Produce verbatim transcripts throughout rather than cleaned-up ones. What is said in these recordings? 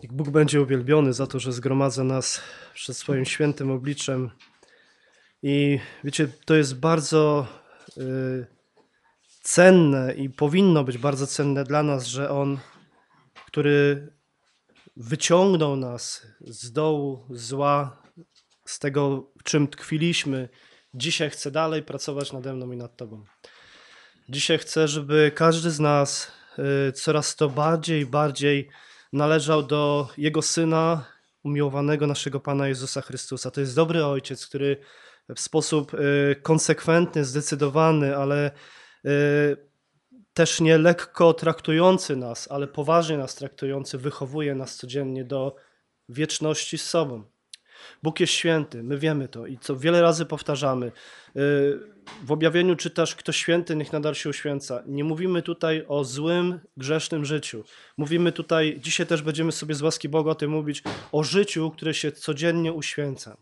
Niech Bóg będzie uwielbiony za to, że zgromadza nas przed swoim świętym obliczem. I wiecie, to jest bardzo y, cenne i powinno być bardzo cenne dla nas, że On, który wyciągnął nas z dołu zła, z tego, w czym tkwiliśmy, dzisiaj chce dalej pracować nade mną i nad Tobą. Dzisiaj chcę, żeby każdy z nas y, coraz to bardziej i bardziej należał do Jego Syna, umiłowanego naszego Pana Jezusa Chrystusa. To jest dobry Ojciec, który w sposób y, konsekwentny, zdecydowany, ale y, też nie lekko traktujący nas, ale poważnie nas traktujący, wychowuje nas codziennie do wieczności z sobą. Bóg jest święty, my wiemy to i co wiele razy powtarzamy. W objawieniu czytasz, kto święty, niech nadal się uświęca. Nie mówimy tutaj o złym, grzesznym życiu. Mówimy tutaj, dzisiaj też będziemy sobie z łaski Boga o tym mówić, o życiu, które się codziennie uświęca.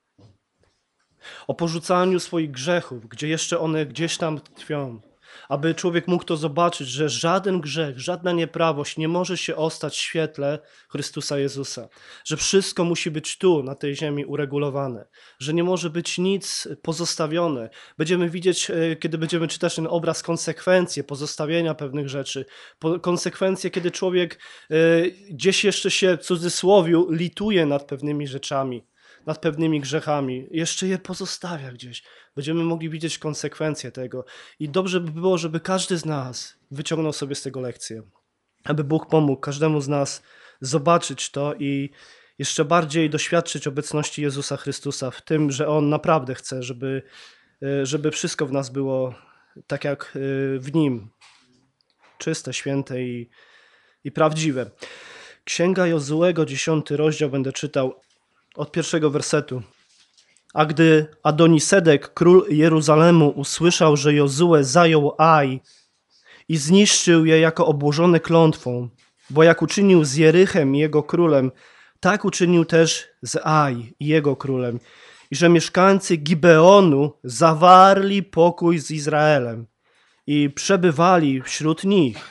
O porzucaniu swoich grzechów, gdzie jeszcze one gdzieś tam tkwią. Aby człowiek mógł to zobaczyć, że żaden grzech, żadna nieprawość nie może się ostać w świetle Chrystusa Jezusa. Że wszystko musi być tu, na tej ziemi uregulowane. Że nie może być nic pozostawione. Będziemy widzieć, kiedy będziemy czytać ten obraz, konsekwencje pozostawienia pewnych rzeczy. Konsekwencje, kiedy człowiek gdzieś jeszcze się, w cudzysłowiu, lituje nad pewnymi rzeczami, nad pewnymi grzechami. Jeszcze je pozostawia gdzieś. Będziemy mogli widzieć konsekwencje tego. I dobrze by było, żeby każdy z nas wyciągnął sobie z tego lekcję. Aby Bóg pomógł każdemu z nas zobaczyć to i jeszcze bardziej doświadczyć obecności Jezusa Chrystusa w tym, że On naprawdę chce, żeby, żeby wszystko w nas było tak jak w Nim. Czyste, święte i, i prawdziwe. Księga Jozuego, dziesiąty rozdział, będę czytał od pierwszego wersetu. A gdy Adonisedek, król Jeruzalemu, usłyszał, że Jozue zajął Aj i zniszczył je jako obłożone klątwą, bo jak uczynił z Jerychem i jego królem, tak uczynił też z Aj i jego królem, i że mieszkańcy Gibeonu zawarli pokój z Izraelem i przebywali wśród nich.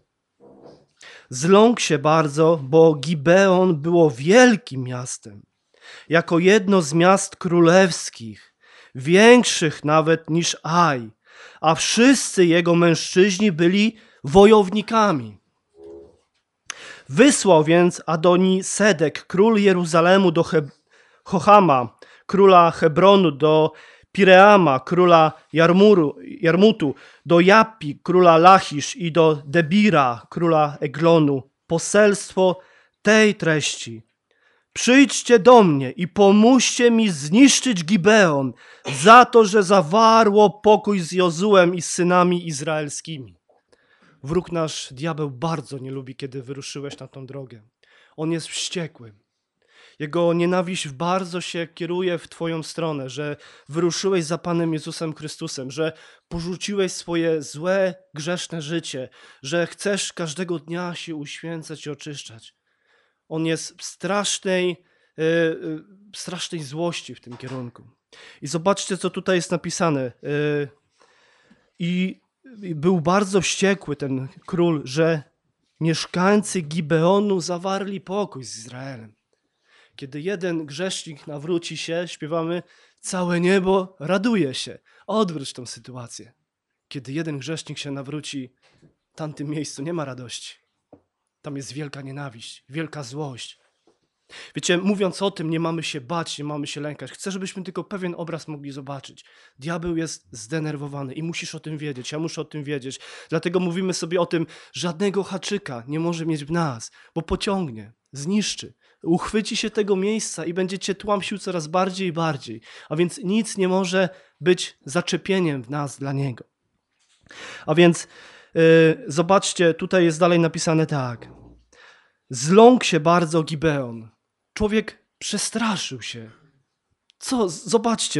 Zląkł się bardzo, bo Gibeon było wielkim miastem, jako jedno z miast królewskich, większych nawet niż Aj, a wszyscy jego mężczyźni byli wojownikami. Wysłał więc Adonisedek, król Jeruzalemu, do He- Hochama, króla Hebronu, do Pireama, króla Jarmuru, Jarmutu, do Japi, króla Lachisz i do Debira, króla Eglonu, poselstwo tej treści. Przyjdźcie do mnie i pomóżcie mi zniszczyć Gibeon za to, że zawarło pokój z Jozułem i z synami izraelskimi. Wróg nasz, diabeł, bardzo nie lubi, kiedy wyruszyłeś na tą drogę. On jest wściekły. Jego nienawiść bardzo się kieruje w twoją stronę, że wyruszyłeś za Panem Jezusem Chrystusem, że porzuciłeś swoje złe, grzeszne życie, że chcesz każdego dnia się uświęcać i oczyszczać. On jest w strasznej, w strasznej złości w tym kierunku. I zobaczcie, co tutaj jest napisane. I był bardzo wściekły ten król, że mieszkańcy Gibeonu zawarli pokój z Izraelem. Kiedy jeden grzesznik nawróci się, śpiewamy, całe niebo raduje się. Odwróć tą sytuację. Kiedy jeden grzesznik się nawróci, w tamtym miejscu nie ma radości. Tam jest wielka nienawiść, wielka złość. Wiecie, mówiąc o tym, nie mamy się bać, nie mamy się lękać. Chcę, żebyśmy tylko pewien obraz mogli zobaczyć. Diabeł jest zdenerwowany i musisz o tym wiedzieć, ja muszę o tym wiedzieć. Dlatego mówimy sobie o tym, żadnego haczyka nie może mieć w nas, bo pociągnie, zniszczy. Uchwyci się tego miejsca i będzie cię tłamsił coraz bardziej i bardziej. A więc nic nie może być zaczepieniem w nas dla niego. A więc yy, zobaczcie, tutaj jest dalej napisane tak. Zląkł się bardzo Gibeon. Człowiek przestraszył się. Co? Zobaczcie.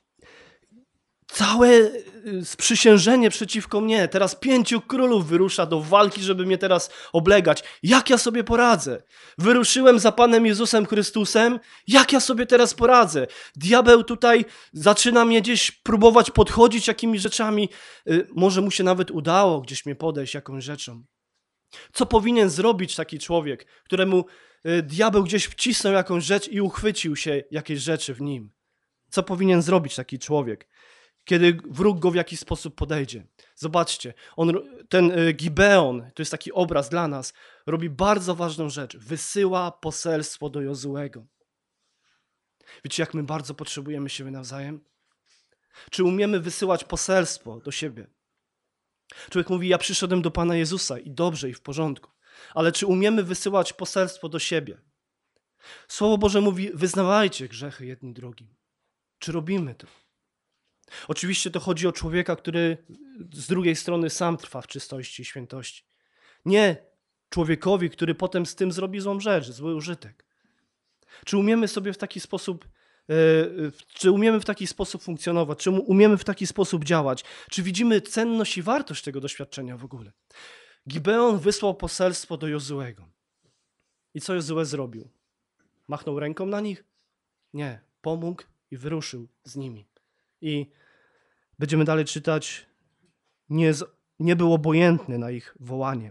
Całe sprzysiężenie przeciwko mnie. Teraz pięciu królów wyrusza do walki, żeby mnie teraz oblegać. Jak ja sobie poradzę? Wyruszyłem za Panem Jezusem Chrystusem. Jak ja sobie teraz poradzę? Diabeł tutaj zaczyna mnie gdzieś próbować podchodzić jakimiś rzeczami. Może mu się nawet udało gdzieś mnie podejść jakąś rzeczą. Co powinien zrobić taki człowiek, któremu y, diabeł gdzieś wcisnął jakąś rzecz i uchwycił się jakiejś rzeczy w nim? Co powinien zrobić taki człowiek, kiedy wróg go w jakiś sposób podejdzie? Zobaczcie, on, ten y, Gibeon, to jest taki obraz dla nas, robi bardzo ważną rzecz. Wysyła poselstwo do Jozuego. Wiecie, jak my bardzo potrzebujemy siebie nawzajem? Czy umiemy wysyłać poselstwo do siebie? Człowiek mówi, ja przyszedłem do Pana Jezusa i dobrze, i w porządku. Ale czy umiemy wysyłać poselstwo do siebie? Słowo Boże mówi, wyznawajcie grzechy jedni drugim. Czy robimy to? Oczywiście to chodzi o człowieka, który z drugiej strony sam trwa w czystości i świętości. Nie człowiekowi, który potem z tym zrobi złą rzecz, zły użytek. Czy umiemy sobie w taki sposób, czy umiemy w taki sposób funkcjonować? Czy umiemy w taki sposób działać? Czy widzimy cenność i wartość tego doświadczenia w ogóle? Gibeon wysłał poselstwo do Jozuego. I co Jozue zrobił? Machnął ręką na nich? Nie. Pomógł i wyruszył z nimi. I będziemy dalej czytać, nie, nie był obojętny na ich wołanie.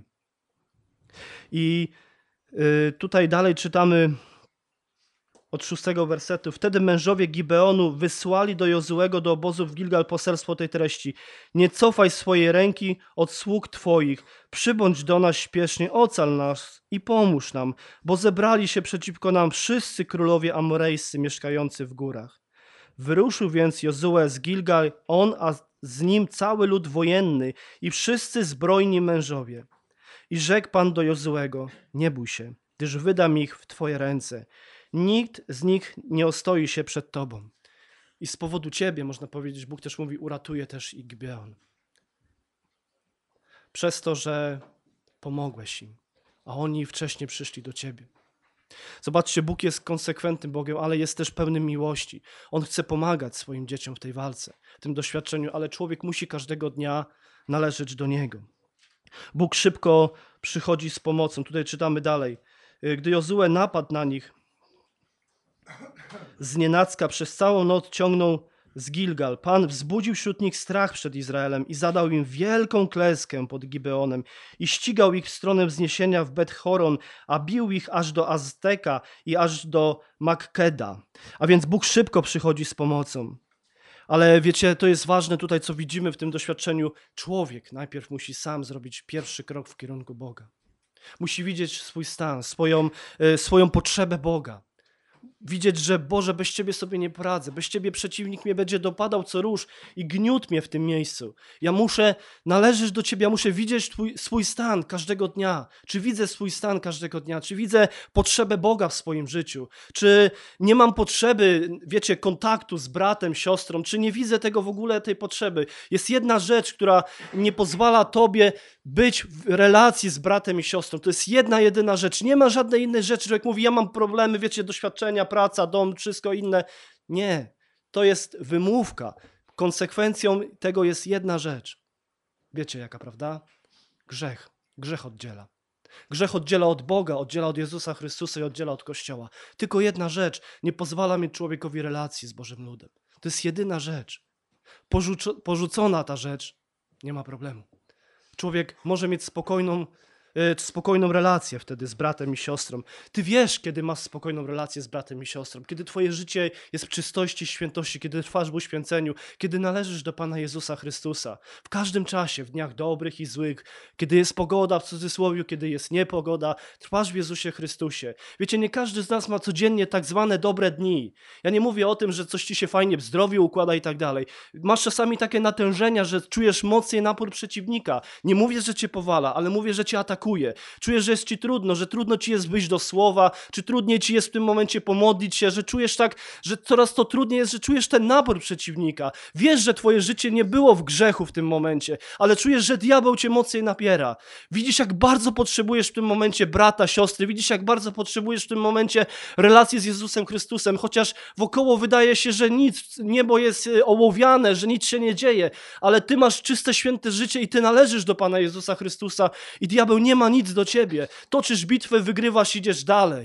I tutaj dalej czytamy od szóstego wersetu. Wtedy mężowie Gibeonu wysłali do Jozuego do obozu w Gilgal poselstwo tej treści. Nie cofaj swojej ręki od sług Twoich. Przybądź do nas śpiesznie, ocal nas i pomóż nam, bo zebrali się przeciwko nam wszyscy królowie amorejscy mieszkający w górach. Wyruszył więc Jozue z Gilgal, on, a z nim cały lud wojenny i wszyscy zbrojni mężowie. I rzekł Pan do Jozuego, nie bój się, gdyż wydam ich w Twoje ręce. Nikt z nich nie ostoi się przed Tobą. I z powodu Ciebie, można powiedzieć, Bóg też mówi, uratuje też i Gibeon. Przez to, że pomogłeś im, a oni wcześniej przyszli do Ciebie. Zobaczcie, Bóg jest konsekwentnym Bogiem, ale jest też pełnym miłości. On chce pomagać swoim dzieciom w tej walce, w tym doświadczeniu, ale człowiek musi każdego dnia należeć do Niego. Bóg szybko przychodzi z pomocą. Tutaj czytamy dalej. Gdy Jozue napadł na nich, znienacka przez całą noc ciągnął z Gilgal. Pan wzbudził wśród nich strach przed Izraelem i zadał im wielką klęskę pod Gibeonem i ścigał ich w stronę wzniesienia w Bet-Horon, a bił ich aż do Azteka i aż do Makkeda. A więc Bóg szybko przychodzi z pomocą. Ale wiecie, to jest ważne tutaj, co widzimy w tym doświadczeniu. Człowiek najpierw musi sam zrobić pierwszy krok w kierunku Boga. Musi widzieć swój stan, swoją, swoją potrzebę Boga. Widzieć, że Boże, bez Ciebie sobie nie poradzę, bez Ciebie przeciwnik mnie będzie dopadał co róż i gniótł mnie w tym miejscu. Ja muszę, należysz do Ciebie, ja muszę widzieć twój, swój stan każdego dnia. Czy widzę swój stan każdego dnia? Czy widzę potrzebę Boga w swoim życiu? Czy nie mam potrzeby, wiecie, kontaktu z bratem, siostrą? Czy nie widzę tego w ogóle, tej potrzeby? Jest jedna rzecz, która nie pozwala Tobie być w relacji z bratem i siostrą. To jest jedna, jedyna rzecz. Nie ma żadnej innej rzeczy. Człowiek mówi, ja mam problemy, wiecie, doświadczenia, praca, dom, wszystko inne. Nie. To jest wymówka. Konsekwencją tego jest jedna rzecz. Wiecie jaka, prawda? Grzech. Grzech oddziela. Grzech oddziela od Boga, oddziela od Jezusa Chrystusa i oddziela od Kościoła. Tylko jedna rzecz nie pozwala mieć człowiekowi relacji z Bożym ludem. To jest jedyna rzecz. Porzuco- porzucona ta rzecz, nie ma problemu. Człowiek może mieć spokojną, e, spokojną relację wtedy z bratem i siostrą. Ty wiesz, kiedy masz spokojną relację z bratem i siostrą, kiedy twoje życie jest w czystości, świętości, kiedy trwasz w uświęceniu, kiedy należysz do Pana Jezusa Chrystusa. W każdym czasie, w dniach dobrych i złych, kiedy jest pogoda w cudzysłowie, kiedy jest niepogoda, trwasz w Jezusie Chrystusie. Wiecie, nie każdy z nas ma codziennie tak zwane dobre dni. Ja nie mówię o tym, że coś ci się fajnie w zdrowiu układa i tak dalej. Masz czasami takie natężenia, że czujesz mocniej napór przeciwnika. Nie mówię, że cię powala, ale mówię, że cię atakuje. Czujesz, że jest ci trudno, że trudno ci jest wyjść do słowa, czy trudniej ci jest w tym momencie pomodlić się, że czujesz tak, że coraz to trudniej jest, że czujesz ten napór przeciwnika. Wiesz, że twoje życie nie było w grzechu w tym momencie, ale czujesz, że diabeł cię mocniej napiera. Widzisz, jak bardzo potrzebujesz w tym momencie brata, siostry, widzisz, jak bardzo potrzebujesz w tym momencie relacji z Jezusem Chrystusem, chociaż wokoło wydaje się, że nic, niebo jest ołowiane, że nic się nie dzieje, ale ty masz czyste, święte życie i ty należysz do Pana Jezusa Chrystusa i diabeł nie ma nic do ciebie. Toczysz bitwę, wygrywasz, idziesz dalej.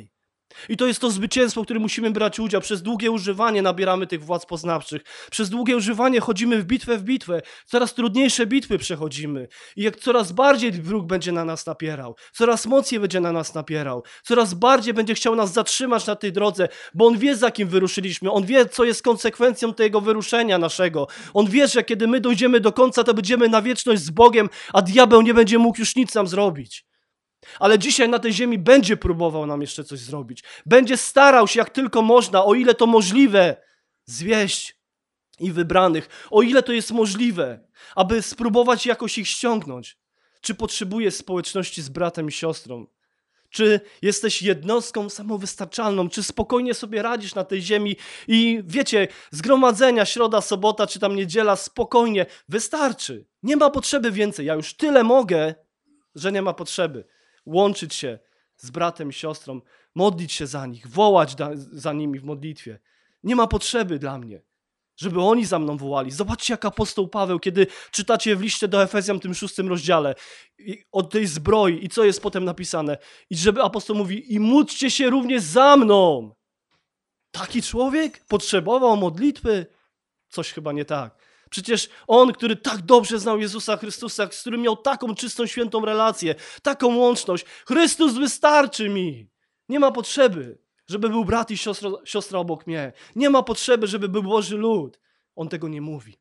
I to jest to zwycięstwo, w którym musimy brać udział. Przez długie używanie nabieramy tych władz poznawczych. Przez długie używanie chodzimy w bitwę w bitwę. Coraz trudniejsze bitwy przechodzimy. I jak coraz bardziej wróg będzie na nas napierał, coraz mocniej będzie na nas napierał, coraz bardziej będzie chciał nas zatrzymać na tej drodze, bo on wie, za kim wyruszyliśmy. On wie, co jest konsekwencją tego wyruszenia naszego. On wie, że kiedy my dojdziemy do końca, to będziemy na wieczność z Bogiem, a diabeł nie będzie mógł już nic nam zrobić. Ale dzisiaj na tej ziemi będzie próbował nam jeszcze coś zrobić. Będzie starał się jak tylko można, o ile to możliwe, zwieść i wybranych. O ile to jest możliwe, aby spróbować jakoś ich ściągnąć. Czy potrzebujesz społeczności z bratem i siostrą? Czy jesteś jednostką samowystarczalną? Czy spokojnie sobie radzisz na tej ziemi i wiecie, zgromadzenia, środa, sobota czy tam niedziela, spokojnie, wystarczy. Nie ma potrzeby więcej. Ja już tyle mogę, że nie ma potrzeby. Łączyć się z bratem i siostrą, modlić się za nich, wołać da, za nimi w modlitwie. Nie ma potrzeby dla mnie, żeby oni za mną wołali. Zobaczcie, jak apostoł Paweł, kiedy czytacie w liście do Efezjan, tym szóstym rozdziale, i od tej zbroi i co jest potem napisane. I żeby apostoł mówi, i módlcie się również za mną. Taki człowiek potrzebował modlitwy? Coś chyba nie tak. Przecież on, który tak dobrze znał Jezusa Chrystusa, z którym miał taką czystą, świętą relację, taką łączność. Chrystus wystarczy mi. Nie ma potrzeby, żeby był brat i siostra, siostra obok mnie. Nie ma potrzeby, żeby był Boży lud. On tego nie mówi.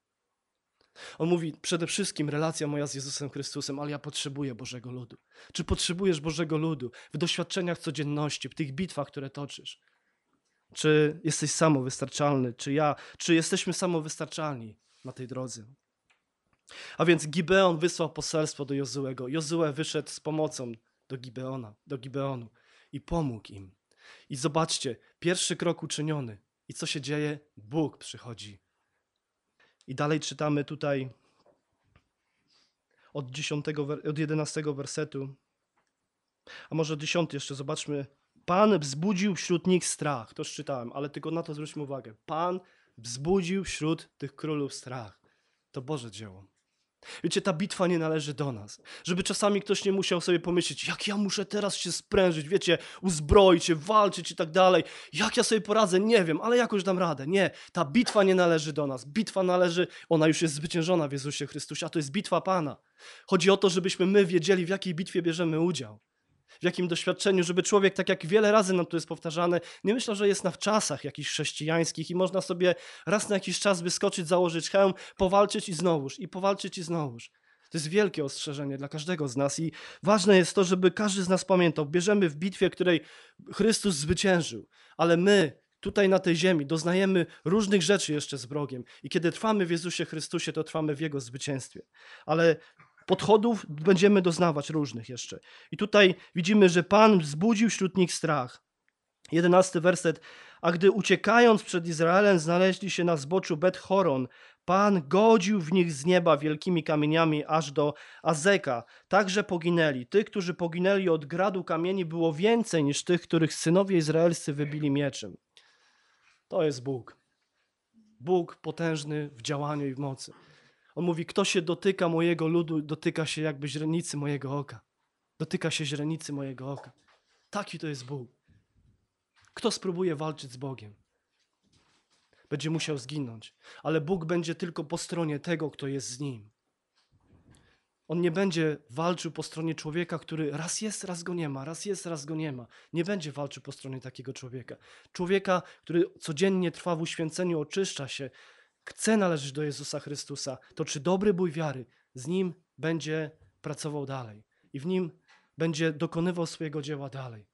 On mówi, przede wszystkim relacja moja z Jezusem Chrystusem, ale ja potrzebuję Bożego ludu. Czy potrzebujesz Bożego ludu w doświadczeniach codzienności, w tych bitwach, które toczysz? Czy jesteś samowystarczalny? Czy ja? Czy jesteśmy samowystarczalni na tej drodze? A więc Gibeon wysłał poselstwo do Jozuego. Jozue wyszedł z pomocą do Gibeona, do Gibeonu i pomógł im. I zobaczcie, pierwszy krok uczyniony. I co się dzieje? Bóg przychodzi. I dalej czytamy tutaj od, dziesiątego, od jedenastego wersetu, a może dziesiąty jeszcze, zobaczmy. Pan wzbudził wśród nich strach. To już czytałem, ale tylko na to zwróćmy uwagę. Pan wzbudził wśród tych królów strach. To Boże dzieło. Wiecie, ta bitwa nie należy do nas. Żeby czasami ktoś nie musiał sobie pomyśleć, jak ja muszę teraz się sprężyć, wiecie, uzbroić się, walczyć i tak dalej. Jak ja sobie poradzę, nie wiem, ale jakoś dam radę. Nie, ta bitwa nie należy do nas. Bitwa należy, ona już jest zwyciężona w Jezusie Chrystusie, a to jest bitwa Pana. Chodzi o to, żebyśmy my wiedzieli, w jakiej bitwie bierzemy udział. W jakim doświadczeniu, żeby człowiek, tak jak wiele razy nam tu jest powtarzane, nie myślał, że jest na wczasach jakichś chrześcijańskich i można sobie raz na jakiś czas wyskoczyć, założyć hełm, powalczyć i znowuż, i powalczyć i znowuż. To jest wielkie ostrzeżenie dla każdego z nas i ważne jest to, żeby każdy z nas pamiętał, bierzemy w bitwie, której Chrystus zwyciężył, ale my tutaj na tej ziemi doznajemy różnych rzeczy jeszcze z wrogiem i kiedy trwamy w Jezusie Chrystusie, to trwamy w Jego zwycięstwie. Ale podchodów będziemy doznawać różnych jeszcze. I tutaj widzimy, że Pan wzbudził wśród nich strach. Jedenasty werset. A gdy uciekając przed Izraelem znaleźli się na zboczu Bet-Horon, Pan godził w nich z nieba wielkimi kamieniami aż do Azeka. Także poginęli. Tych, którzy poginęli od gradu kamieni, było więcej niż tych, których synowie izraelscy wybili mieczem. To jest Bóg. Bóg potężny w działaniu i w mocy. On mówi, kto się dotyka mojego ludu, dotyka się jakby źrenicy mojego oka. Dotyka się źrenicy mojego oka. Taki to jest Bóg. Kto spróbuje walczyć z Bogiem, będzie musiał zginąć. Ale Bóg będzie tylko po stronie tego, kto jest z Nim. On nie będzie walczył po stronie człowieka, który raz jest, raz go nie ma, raz jest, raz go nie ma. Nie będzie walczył po stronie takiego człowieka. Człowieka, który codziennie trwa w uświęceniu, oczyszcza się, chce należeć do Jezusa Chrystusa, to czy dobry bój wiary z Nim będzie pracował dalej i w Nim będzie dokonywał swojego dzieła dalej.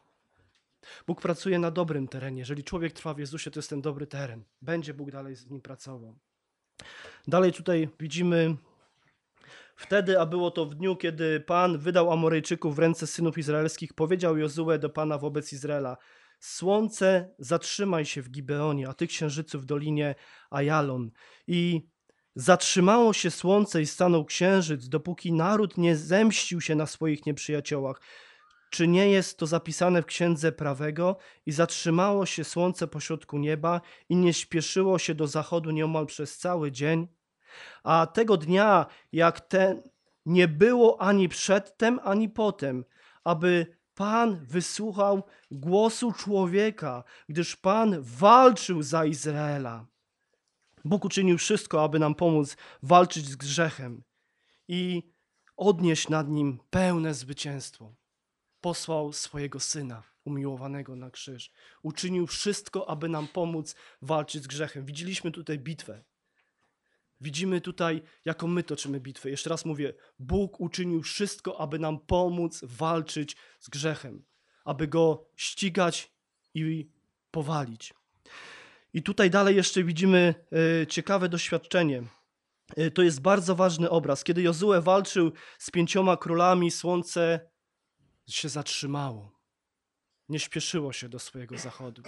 Bóg pracuje na dobrym terenie. Jeżeli człowiek trwa w Jezusie, to jest ten dobry teren. Będzie Bóg dalej z nim pracował. Dalej tutaj widzimy, wtedy, a było to w dniu, kiedy Pan wydał Amorejczyków w ręce synów izraelskich, powiedział Jozue do Pana wobec Izraela: Słońce, zatrzymaj się w Gibeonie, a ty księżycu w dolinie Ajalon. I zatrzymało się słońce i stanął księżyc, dopóki naród nie zemścił się na swoich nieprzyjaciołach. Czy nie jest to zapisane w Księdze Prawego? I zatrzymało się słońce pośrodku nieba i nie śpieszyło się do zachodu nieomal przez cały dzień. A tego dnia, jak ten, nie było ani przedtem, ani potem, aby Pan wysłuchał głosu człowieka, gdyż Pan walczył za Izraela. Bóg uczynił wszystko, aby nam pomóc walczyć z grzechem i odnieść nad nim pełne zwycięstwo. Posłał swojego Syna umiłowanego na krzyż. Uczynił wszystko, aby nam pomóc walczyć z grzechem. Widzieliśmy tutaj bitwę. Widzimy tutaj, jaką my toczymy bitwę. Jeszcze raz mówię, Bóg uczynił wszystko, aby nam pomóc walczyć z grzechem, aby go ścigać i powalić. I tutaj dalej jeszcze widzimy y, ciekawe doświadczenie. Y, to jest bardzo ważny obraz. Kiedy Jozue walczył z pięcioma królami, słońce się zatrzymało. Nie śpieszyło się do swojego zachodu.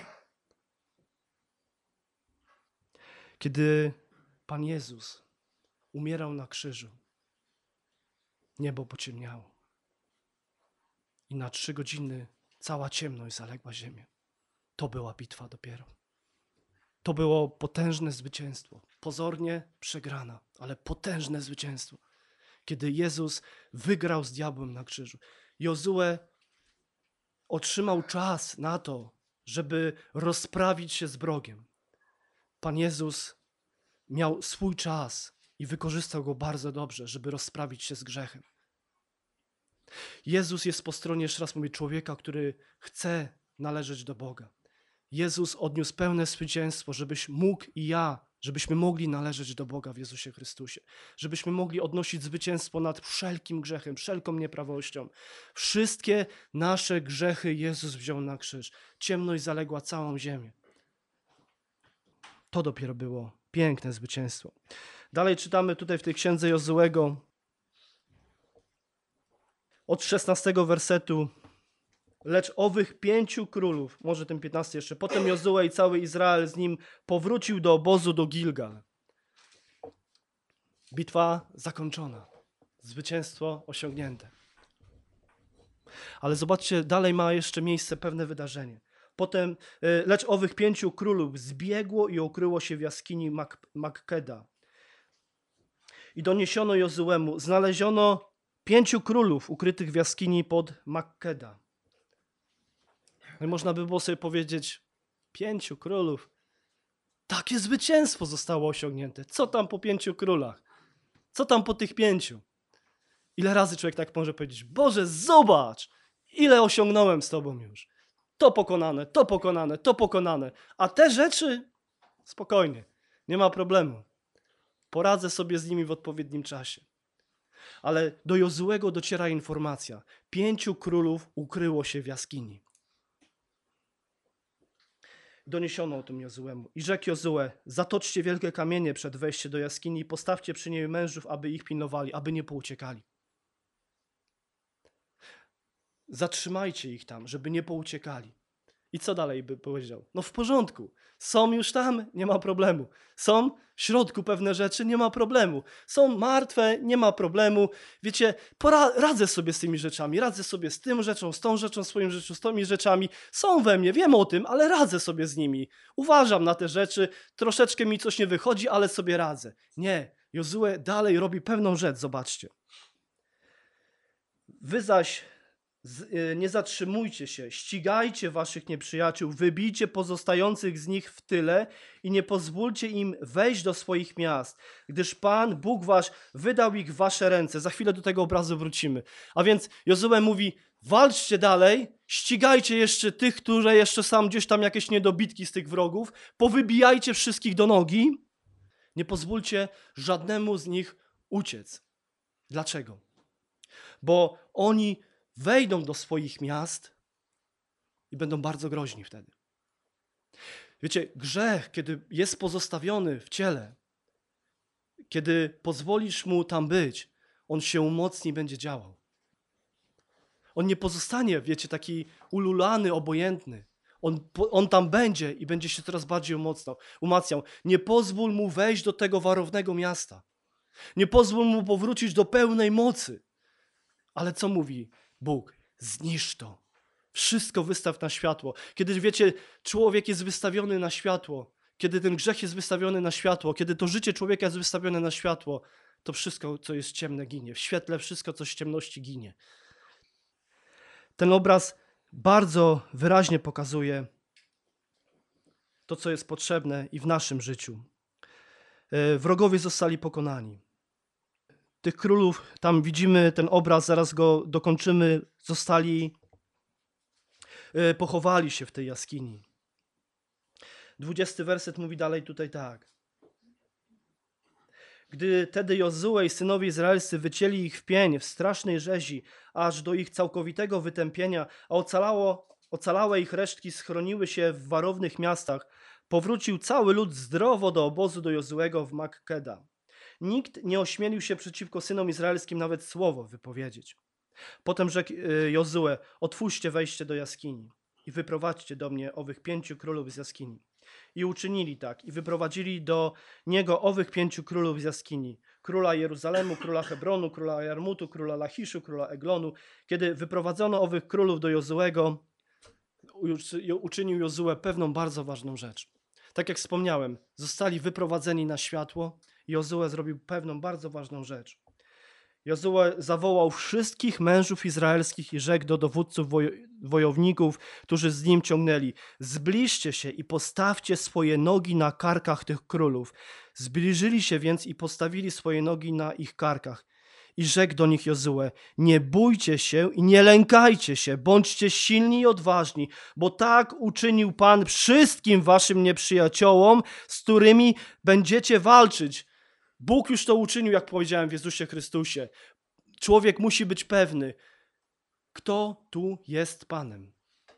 Kiedy Pan Jezus umierał na krzyżu, niebo pociemniało. I na trzy godziny cała ciemność zaległa ziemię. To była bitwa dopiero. To było potężne zwycięstwo. Pozornie przegrana, ale potężne zwycięstwo. Kiedy Jezus wygrał z diabłem na krzyżu. Jozue otrzymał czas na to, żeby rozprawić się z wrogiem. Pan Jezus miał swój czas i wykorzystał go bardzo dobrze, żeby rozprawić się z grzechem. Jezus jest po stronie, jeszcze raz mówię, człowieka, który chce należeć do Boga. Jezus odniósł pełne zwycięstwo, żebyś mógł i ja, żebyśmy mogli należeć do Boga w Jezusie Chrystusie. Żebyśmy mogli odnosić zwycięstwo nad wszelkim grzechem, wszelką nieprawością. Wszystkie nasze grzechy Jezus wziął na krzyż. Ciemność zaległa całą ziemię. To dopiero było piękne zwycięstwo. Dalej czytamy tutaj w tej księdze Jozuego od szesnastego wersetu. Lecz owych pięciu królów, może ten piętnasty jeszcze, potem Jozue i cały Izrael z nim powrócił do obozu do Gilgal. Bitwa zakończona. Zwycięstwo osiągnięte. Ale zobaczcie, dalej ma jeszcze miejsce pewne wydarzenie. Potem, lecz owych pięciu królów zbiegło i ukryło się w jaskini Mak- Makkeda. I doniesiono Jozuemu, znaleziono pięciu królów ukrytych w jaskini pod Makkeda. No i można by było sobie powiedzieć, pięciu królów. Takie zwycięstwo zostało osiągnięte. Co tam po pięciu królach? Co tam po tych pięciu? Ile razy człowiek tak może powiedzieć, Boże, zobacz, ile osiągnąłem z Tobą już. To pokonane, to pokonane, to pokonane. A te rzeczy, spokojnie, nie ma problemu. Poradzę sobie z nimi w odpowiednim czasie. Ale do Jozuego dociera informacja. Pięciu królów ukryło się w jaskini. Doniesiono o tym Jozuemu. I rzekł Jozue, zatoczcie wielkie kamienie przed wejściem do jaskini i postawcie przy niej mężów, aby ich pilnowali, aby nie pouciekali. Zatrzymajcie ich tam, żeby nie pouciekali. I co dalej by powiedział? No w porządku. Są już tam, nie ma problemu. Są w środku pewne rzeczy, nie ma problemu. Są martwe, nie ma problemu. Wiecie, pora, radzę sobie z tymi rzeczami. Radzę sobie z tym rzeczą, z tą rzeczą, swoim rzeczą, z tymi rzeczami. Są we mnie, wiem o tym, ale radzę sobie z nimi. Uważam na te rzeczy. Troszeczkę mi coś nie wychodzi, ale sobie radzę. Nie. Jozue dalej robi pewną rzecz, zobaczcie. Wy zaś nie zatrzymujcie się, ścigajcie waszych nieprzyjaciół, wybijcie pozostających z nich w tyle i nie pozwólcie im wejść do swoich miast, gdyż Pan, Bóg wasz, wydał ich w wasze ręce. Za chwilę do tego obrazu wrócimy. A więc Jozue mówi, walczcie dalej, ścigajcie jeszcze tych, które jeszcze są gdzieś tam jakieś niedobitki z tych wrogów, powybijajcie wszystkich do nogi, nie pozwólcie żadnemu z nich uciec. Dlaczego? Bo oni wejdą do swoich miast i będą bardzo groźni wtedy. Wiecie, grzech, kiedy jest pozostawiony w ciele, kiedy pozwolisz mu tam być, on się umocni i będzie działał. On nie pozostanie, wiecie, taki ululany, obojętny. On, on tam będzie i będzie się coraz bardziej umocniał, umacniał. Nie pozwól mu wejść do tego warownego miasta. Nie pozwól mu powrócić do pełnej mocy. Ale co mówi Bóg? Zniszcz to. Wszystko wystaw na światło. Kiedy, wiecie, człowiek jest wystawiony na światło, kiedy ten grzech jest wystawiony na światło, kiedy to życie człowieka jest wystawione na światło, to wszystko, co jest ciemne, ginie. W świetle wszystko, co z ciemności, ginie. Ten obraz bardzo wyraźnie pokazuje to, co jest potrzebne i w naszym życiu. Wrogowie zostali pokonani. Tych królów, tam widzimy ten obraz, zaraz go dokończymy, zostali, pochowali się w tej jaskini. Dwudziesty werset mówi dalej tutaj tak. Gdy tedy Jozue i synowie izraelscy wycięli ich w pień w strasznej rzezi, aż do ich całkowitego wytępienia, a ocalało, ocalałe ich resztki schroniły się w warownych miastach, powrócił cały lud zdrowo do obozu do Jozuego w Makkeda. Nikt nie ośmielił się przeciwko synom izraelskim nawet słowo wypowiedzieć. Potem rzekł Jozue, otwórzcie wejście do jaskini i wyprowadźcie do mnie owych pięciu królów z jaskini. I uczynili tak, i wyprowadzili do niego owych pięciu królów z jaskini. Króla Jeruzalemu, króla Hebronu, króla Jarmutu, króla Lachiszu, króla Eglonu. Kiedy wyprowadzono owych królów do Jozuego, uczynił Jozue pewną bardzo ważną rzecz. Tak jak wspomniałem, zostali wyprowadzeni na światło i Jozue zrobił pewną bardzo ważną rzecz. Jozue zawołał wszystkich mężów izraelskich i rzekł do dowódców woj- wojowników, którzy z nim ciągnęli: zbliżcie się i postawcie swoje nogi na karkach tych królów. Zbliżyli się więc i postawili swoje nogi na ich karkach. I rzekł do nich Jozue: nie bójcie się i nie lękajcie się, bądźcie silni i odważni, bo tak uczynił Pan wszystkim waszym nieprzyjaciołom, z którymi będziecie walczyć. Bóg już to uczynił, jak powiedziałem, w Jezusie Chrystusie. Człowiek musi być pewny, kto tu jest Panem.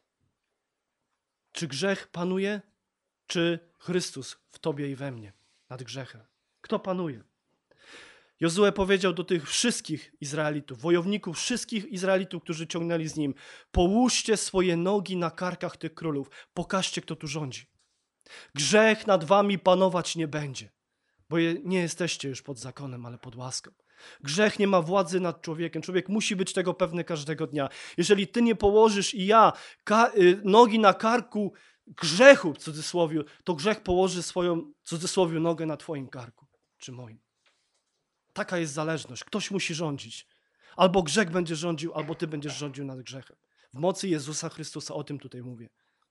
Czy grzech panuje, czy Chrystus w tobie i we mnie nad grzechem? Kto panuje? Jozue powiedział do tych wszystkich Izraelitów, wojowników, wszystkich Izraelitów, którzy ciągnęli z nim: połóżcie swoje nogi na karkach tych królów, pokażcie, kto tu rządzi. Grzech nad wami panować nie będzie, bo nie jesteście już pod zakonem, ale pod łaską. Grzech nie ma władzy nad człowiekiem. Człowiek musi być tego pewny każdego dnia. Jeżeli ty nie położysz i ja nogi na karku grzechu, w cudzysłowie, to grzech położy swoją, w cudzysłowie, nogę na twoim karku, czy moim. Taka jest zależność. Ktoś musi rządzić. Albo grzech będzie rządził, albo ty będziesz rządził nad grzechem. W mocy Jezusa Chrystusa, o tym tutaj mówię.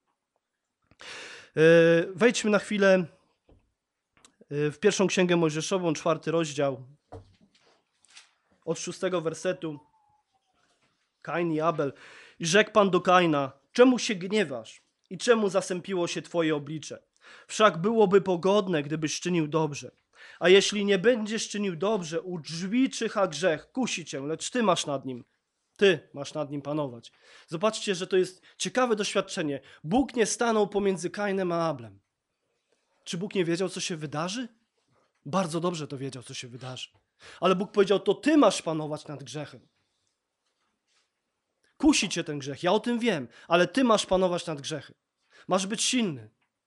Wejdźmy na chwilę w pierwszą księgę Mojżeszową, czwarty rozdział, od szóstego wersetu. Kain i Abel. I rzekł Pan do Kaina: czemu się gniewasz i czemu zasępiło się twoje oblicze? Wszak byłoby pogodne, gdybyś czynił dobrze. A jeśli nie będziesz czynił dobrze, u drzwi czyha grzech, kusi cię, lecz ty masz nad nim. Ty masz nad nim panować. Zobaczcie, że to jest ciekawe doświadczenie. Bóg nie stanął pomiędzy Kainem a Ablem. Czy Bóg nie wiedział, co się wydarzy? Bardzo dobrze to wiedział, co się wydarzy. Ale Bóg powiedział: to ty masz panować nad grzechem. Kusi cię ten grzech, ja o tym wiem, ale ty masz panować nad grzechem. Masz być silny.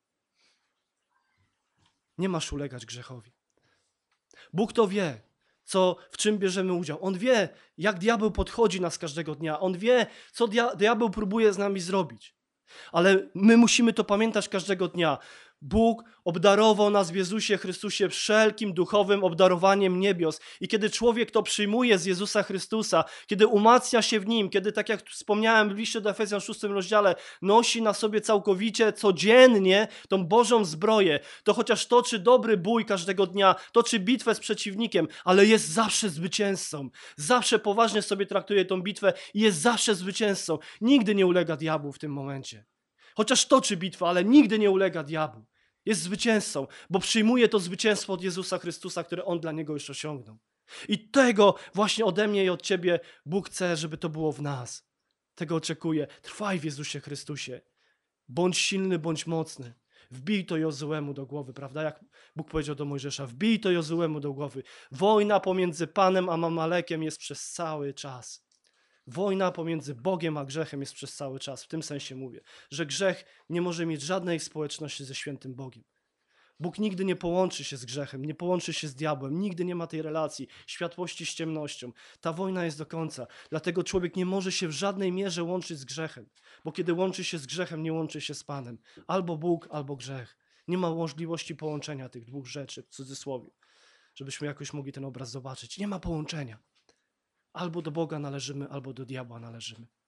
Nie masz ulegać grzechowi. Bóg to wie, co, w czym bierzemy udział. On wie, jak diabeł podchodzi nas każdego dnia. On wie, co dia- diabeł próbuje z nami zrobić. Ale my musimy to pamiętać każdego dnia. Bóg obdarował nas w Jezusie Chrystusie wszelkim duchowym obdarowaniem niebios. I kiedy człowiek to przyjmuje z Jezusa Chrystusa, kiedy umacnia się w Nim, kiedy, tak jak wspomniałem w liście do Efezjan w szóstym rozdziale, nosi na sobie całkowicie, codziennie tą Bożą zbroję, to chociaż toczy dobry bój każdego dnia, toczy bitwę z przeciwnikiem, ale jest zawsze zwycięzcą. Zawsze poważnie sobie traktuje tą bitwę i jest zawsze zwycięzcą. Nigdy nie ulega diabłu w tym momencie. Chociaż toczy bitwę, ale nigdy nie ulega diabłu. Jest zwycięzcą, bo przyjmuje to zwycięstwo od Jezusa Chrystusa, które On dla niego już osiągnął. I tego właśnie ode mnie i od ciebie Bóg chce, żeby to było w nas. Tego oczekuje. Trwaj w Jezusie Chrystusie. Bądź silny, bądź mocny. Wbij to Jozuemu do głowy, prawda? Jak Bóg powiedział do Mojżesza, wbij to Jozuemu do głowy. Wojna pomiędzy Panem a Mamalekiem jest przez cały czas. Wojna pomiędzy Bogiem a grzechem jest przez cały czas. W tym sensie mówię, że grzech nie może mieć żadnej społeczności ze świętym Bogiem. Bóg nigdy nie połączy się z grzechem, nie połączy się z diabłem, nigdy nie ma tej relacji światłości z ciemnością. Ta wojna jest do końca. Dlatego człowiek nie może się w żadnej mierze łączyć z grzechem, bo kiedy łączy się z grzechem, nie łączy się z Panem. Albo Bóg, albo grzech. Nie ma możliwości połączenia tych dwóch rzeczy, w cudzysłowie, żebyśmy jakoś mogli ten obraz zobaczyć. Nie ma połączenia. Albo do Boga należymy, albo do diabła należymy.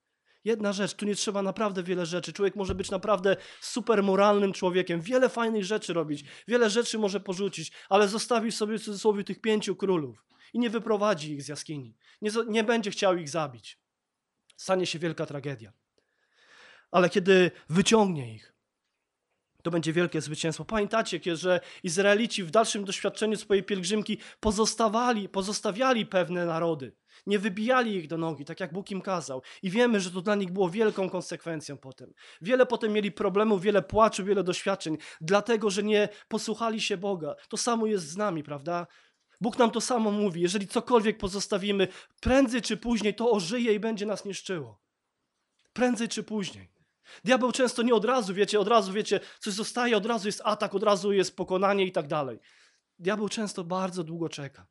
Jedna rzecz, tu nie trzeba naprawdę wiele rzeczy. Człowiek może być naprawdę super moralnym człowiekiem, wiele fajnych rzeczy robić, wiele rzeczy może porzucić, ale zostawi sobie w cudzysłowie tych pięciu królów i nie wyprowadzi ich z jaskini. Nie, nie będzie chciał ich zabić. Stanie się wielka tragedia. Ale kiedy wyciągnie ich, to będzie wielkie zwycięstwo. Pamiętacie, że Izraelici w dalszym doświadczeniu swojej pielgrzymki pozostawali, pozostawiali pewne narody. Nie wybijali ich do nogi, tak jak Bóg im kazał. I wiemy, że to dla nich było wielką konsekwencją potem. Wiele potem mieli problemów, wiele płaczu, wiele doświadczeń, dlatego, że nie posłuchali się Boga. To samo jest z nami, prawda? Bóg nam to samo mówi. Jeżeli cokolwiek pozostawimy, prędzej czy później to ożyje i będzie nas niszczyło. Prędzej czy później. Diabeł często nie od razu, wiecie, od razu, wiecie, coś zostaje, od razu jest atak, od razu jest pokonanie i tak dalej. Diabeł często bardzo długo czeka,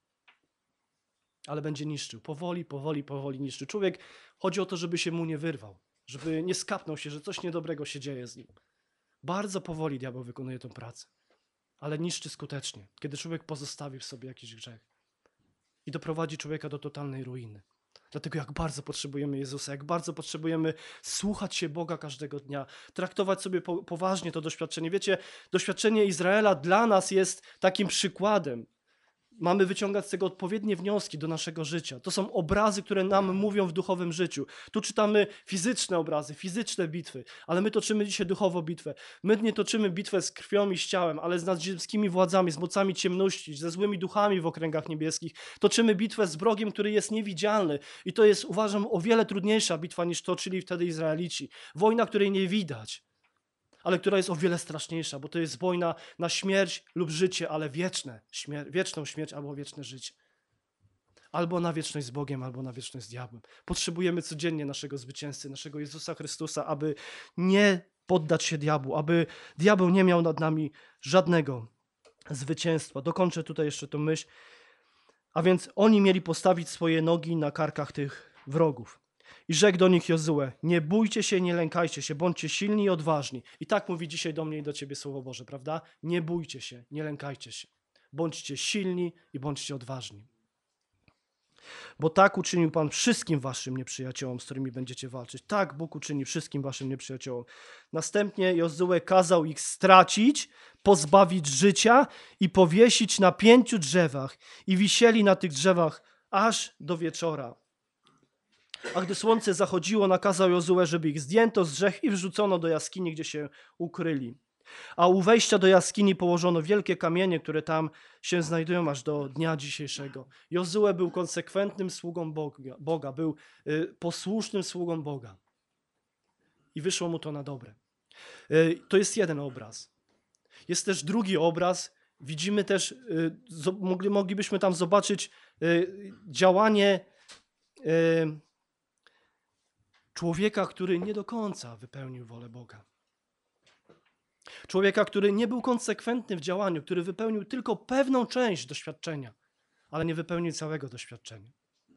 ale będzie niszczył. Powoli, powoli, powoli niszczył. Człowiek, chodzi o to, żeby się mu nie wyrwał, żeby nie skapnął się, że coś niedobrego się dzieje z nim. Bardzo powoli diabeł wykonuje tę pracę, ale niszczy skutecznie, kiedy człowiek pozostawi w sobie jakiś grzech i doprowadzi człowieka do totalnej ruiny. Dlatego jak bardzo potrzebujemy Jezusa, jak bardzo potrzebujemy słuchać się Boga każdego dnia, traktować sobie po, poważnie to doświadczenie. Wiecie, doświadczenie Izraela dla nas jest takim przykładem. Mamy wyciągać z tego odpowiednie wnioski do naszego życia. To są obrazy, które nam mówią w duchowym życiu. Tu czytamy fizyczne obrazy, fizyczne bitwy, ale my toczymy dzisiaj duchową bitwę. My nie toczymy bitwę z krwią i z ciałem, ale z nadziemskimi władzami, z mocami ciemności, ze złymi duchami w okręgach niebieskich. Toczymy bitwę z wrogiem, który jest niewidzialny i to jest, uważam, o wiele trudniejsza bitwa niż toczyli wtedy Izraelici. Wojna, której nie widać, ale która jest o wiele straszniejsza, bo to jest wojna na śmierć lub życie, ale wieczne, śmier- wieczną śmierć albo wieczne życie. Albo na wieczność z Bogiem, albo na wieczność z diabłem. Potrzebujemy codziennie naszego zwycięzcy, naszego Jezusa Chrystusa, aby nie poddać się diabłu, aby diabeł nie miał nad nami żadnego zwycięstwa. Dokończę tutaj jeszcze tę myśl. A więc oni mieli postawić swoje nogi na karkach tych wrogów. I rzekł do nich Jozue, nie bójcie się, nie lękajcie się, bądźcie silni i odważni. I tak mówi dzisiaj do mnie i do ciebie Słowo Boże, prawda? Nie bójcie się, nie lękajcie się. Bądźcie silni i bądźcie odważni. Bo tak uczynił Pan wszystkim waszym nieprzyjaciołom, z którymi będziecie walczyć. Tak Bóg uczyni wszystkim waszym nieprzyjaciołom. Następnie Jozue kazał ich stracić, pozbawić życia i powiesić na pięciu drzewach. I wisieli na tych drzewach aż do wieczora. A gdy słońce zachodziło, nakazał Jozue, żeby ich zdjęto z drzew i wrzucono do jaskini, gdzie się ukryli. A u wejścia do jaskini położono wielkie kamienie, które tam się znajdują aż do dnia dzisiejszego. Jozue był konsekwentnym sługą Boga, Boga był y, posłusznym sługą Boga. I wyszło mu to na dobre. Y, to jest jeden obraz. Jest też drugi obraz. Widzimy też, y, zo, mogli, moglibyśmy tam zobaczyć y, działanie y, człowieka, który nie do końca wypełnił wolę Boga. Człowieka, który nie był konsekwentny w działaniu, który wypełnił tylko pewną część doświadczenia, ale nie wypełnił całego doświadczenia.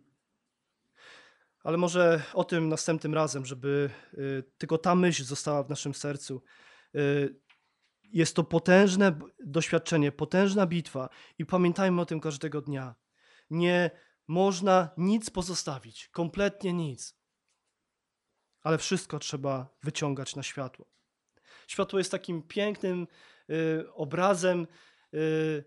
Ale może o tym następnym razem, żeby y, tylko ta myśl została w naszym sercu. Y, jest to potężne doświadczenie, potężna bitwa i pamiętajmy o tym każdego dnia. Nie można nic pozostawić, kompletnie nic. Ale wszystko trzeba wyciągać na światło. Światło jest takim pięknym y, obrazem y,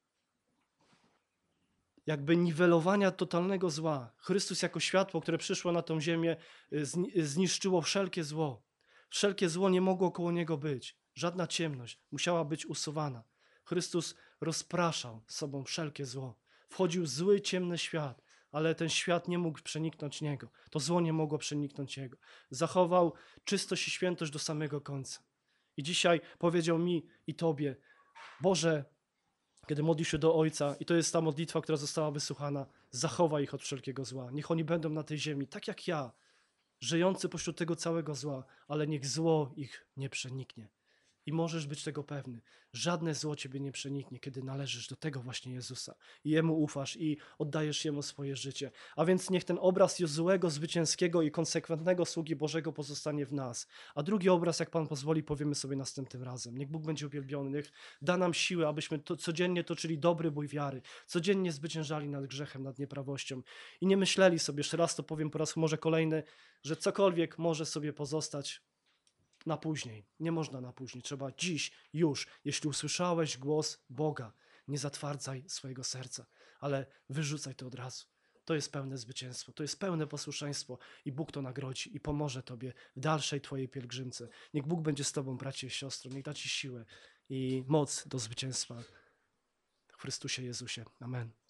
jakby niwelowania totalnego zła. Chrystus jako światło, które przyszło na tą ziemię, y, zniszczyło wszelkie zło. Wszelkie zło nie mogło koło Niego być. Żadna ciemność musiała być usuwana. Chrystus rozpraszał sobą wszelkie zło. Wchodził zły, ciemny świat, ale ten świat nie mógł przeniknąć Niego. To zło nie mogło przeniknąć Jego. Zachował czystość i świętość do samego końca. I dzisiaj powiedział mi i Tobie, Boże, kiedy modlisz się do Ojca, i to jest ta modlitwa, która została wysłuchana, zachowaj ich od wszelkiego zła. Niech oni będą na tej ziemi, tak jak ja, żyjący pośród tego całego zła, ale niech zło ich nie przeniknie. I możesz być tego pewny. Żadne zło ciebie nie przeniknie, kiedy należysz do tego właśnie Jezusa. I Jemu ufasz i oddajesz Jemu swoje życie. A więc niech ten obraz Jozułego zwycięskiego i konsekwentnego sługi Bożego pozostanie w nas. A drugi obraz, jak Pan pozwoli, powiemy sobie następnym razem. Niech Bóg będzie uwielbiony. Niech da nam siłę, abyśmy to codziennie toczyli dobry bój wiary. Codziennie zwyciężali nad grzechem, nad nieprawością. I nie myśleli sobie, jeszcze raz to powiem po raz może kolejny, że cokolwiek może sobie pozostać na później. Nie można na później. Trzeba dziś, już. Jeśli usłyszałeś głos Boga, nie zatwardzaj swojego serca, ale wyrzucaj to od razu. To jest pełne zwycięstwo, to jest pełne posłuszeństwo i Bóg to nagrodzi i pomoże tobie w dalszej twojej pielgrzymce. Niech Bóg będzie z tobą, bracie i siostro, niech da ci siłę i moc do zwycięstwa w Chrystusie Jezusie. Amen.